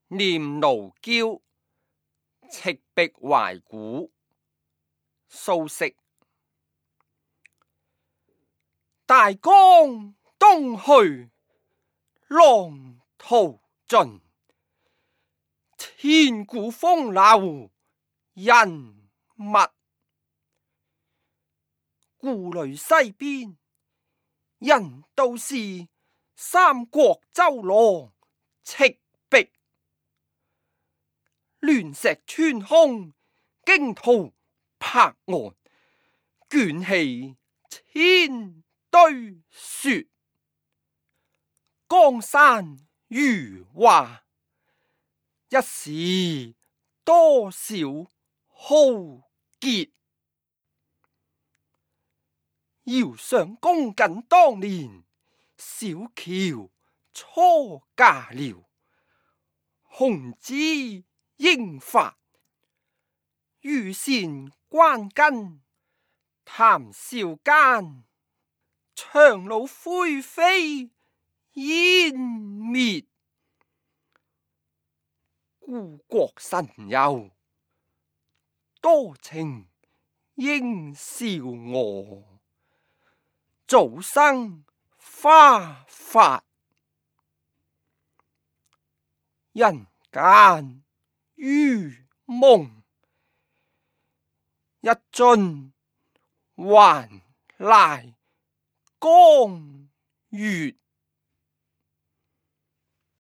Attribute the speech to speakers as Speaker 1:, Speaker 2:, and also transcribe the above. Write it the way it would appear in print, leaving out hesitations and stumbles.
Speaker 1: 念奴嬌·赤壁懷古。蘇軾。大江東去，浪淘盡，千古風流人物。故壘西邊，人道是三國周郎赤壁。亂石穿空，驚濤拍岸，捲起千堆雪。江山如畫，一時多少豪傑。遙想公瑾當年，小喬初嫁僚。雄姿英發，羽扇綸巾，談笑間，檣櫓灰飛煙滅。故國神遊，多情應笑我，早生華髮。人間如夢，一樽還酹江月。